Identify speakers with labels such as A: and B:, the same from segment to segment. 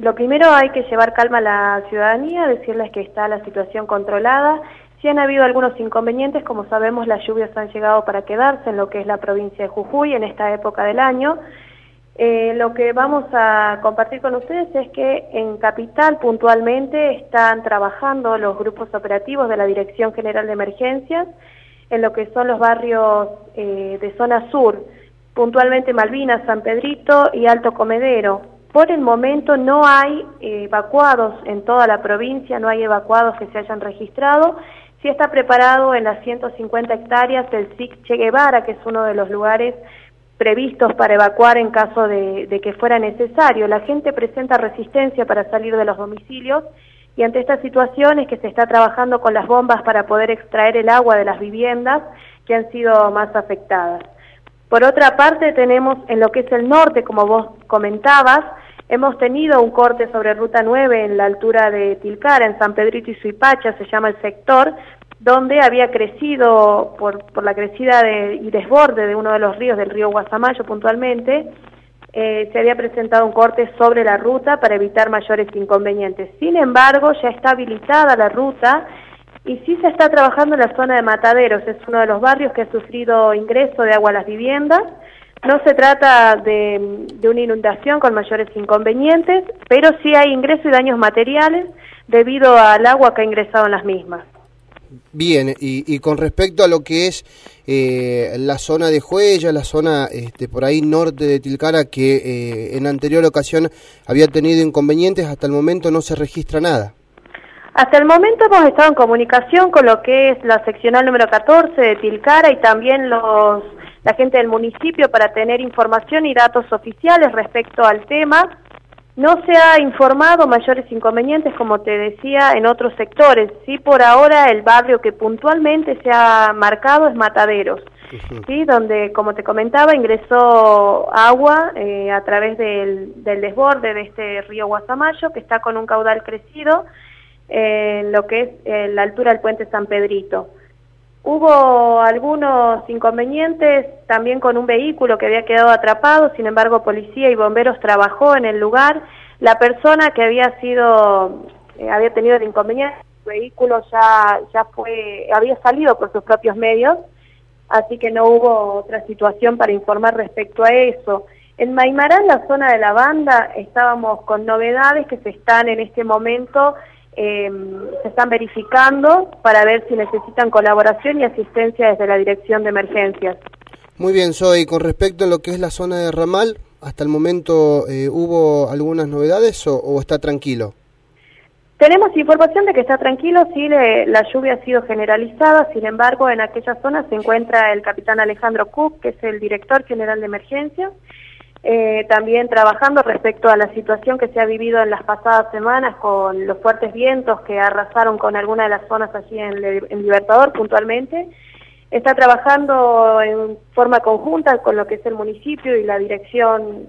A: Lo primero, hay que llevar calma a la ciudadanía, decirles que está la situación controlada. Si han habido algunos inconvenientes, como sabemos, las lluvias han llegado para quedarse en lo que es la provincia de Jujuy en esta época del año. Lo que vamos a compartir con ustedes es que en Capital puntualmente están trabajando los grupos operativos de la Dirección General de Emergencias en lo que son los barrios de zona sur, puntualmente Malvinas, San Pedrito y Alto Comedero. Por el momento no hay evacuados en toda la provincia, no hay evacuados que se hayan registrado. Sí está preparado en las 150 hectáreas el SIC Che Guevara, que es uno de los lugares previstos para evacuar en caso de que fuera necesario. La gente presenta resistencia para salir de los domicilios y ante esta situación es que se está trabajando con las bombas para poder extraer el agua de las viviendas que han sido más afectadas. Por otra parte, tenemos en lo que es el norte, como vos comentabas, hemos tenido un corte sobre Ruta 9 en la altura de Tilcara, en San Pedrito y Suipacha, se llama el sector, donde había crecido, por la crecida y desborde de uno de los ríos, del río Guasamayo puntualmente, se había presentado un corte sobre la ruta para evitar mayores inconvenientes. Sin embargo, ya está habilitada la ruta y sí se está trabajando en la zona de Mataderos, es uno de los barrios que ha sufrido ingreso de agua a las viviendas. No se trata de una inundación con mayores inconvenientes, pero sí hay ingreso y daños materiales debido al agua que ha ingresado en las mismas.
B: Bien, y con respecto a lo que es la zona de Juella, la zona por ahí norte de Tilcara, que en anterior ocasión había tenido inconvenientes, hasta el momento no se registra nada.
A: Hasta el momento hemos estado en comunicación con lo que es la seccional número 14 de Tilcara y también la gente del municipio para tener información y datos oficiales respecto al tema. No se ha informado mayores inconvenientes, como te decía, en otros sectores. Sí, por ahora el barrio que puntualmente se ha marcado es Mataderos, ¿sí? Donde, como te comentaba, ingresó agua a través del desborde de este río Guasamayo, que está con un caudal crecido en lo que es la altura del puente San Pedrito. Hubo algunos inconvenientes también con un vehículo que había quedado atrapado, sin embargo policía y bomberos trabajó en el lugar. La persona que había tenido el inconveniente, el vehículo había salido por sus propios medios, así que no hubo otra situación para informar respecto a eso. En Maimará, en la zona de la banda, estábamos con novedades que se están en este momento se están verificando para ver si necesitan colaboración y asistencia desde la Dirección de Emergencias.
B: Muy bien, Zoe, con respecto a lo que es la zona de Ramal, ¿hasta el momento hubo algunas novedades o está tranquilo?
A: Tenemos información de que está tranquilo, sí, la lluvia ha sido generalizada, sin embargo, en aquella zona se encuentra el capitán Alejandro Cook, que es el director general de emergencias, también trabajando respecto a la situación que se ha vivido en las pasadas semanas con los fuertes vientos que arrasaron con algunas de las zonas allí en Libertador puntualmente. Está trabajando en forma conjunta con lo que es el municipio y la Dirección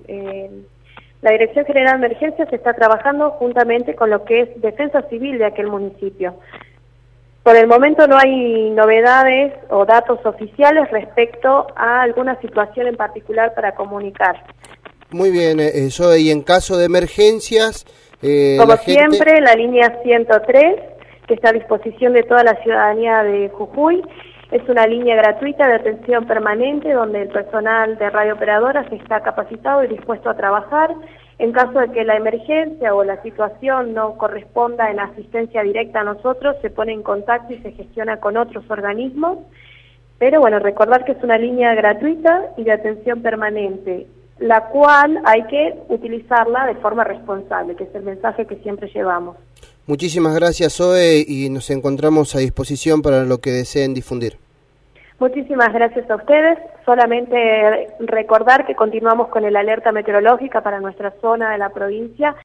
A: General de Emergencias está trabajando juntamente con lo que es Defensa Civil de aquel municipio. Por el momento no hay novedades o datos oficiales respecto a alguna situación en particular para comunicar.
B: Muy bien, Zoe, y en caso de emergencias...
A: Como siempre, la línea 103, que está a disposición de toda la ciudadanía de Jujuy, es una línea gratuita de atención permanente donde el personal de radiooperadoras está capacitado y dispuesto a trabajar. En caso de que la emergencia o la situación no corresponda en asistencia directa a nosotros, se pone en contacto y se gestiona con otros organismos. Pero bueno, recordar que es una línea gratuita y de atención permanente, la cual hay que utilizarla de forma responsable, que es el mensaje que siempre llevamos.
B: Muchísimas gracias, Zoe, y nos encontramos a disposición para lo que deseen difundir.
A: Muchísimas gracias a ustedes. Solamente recordar que continuamos con el alerta meteorológica para nuestra zona de la provincia.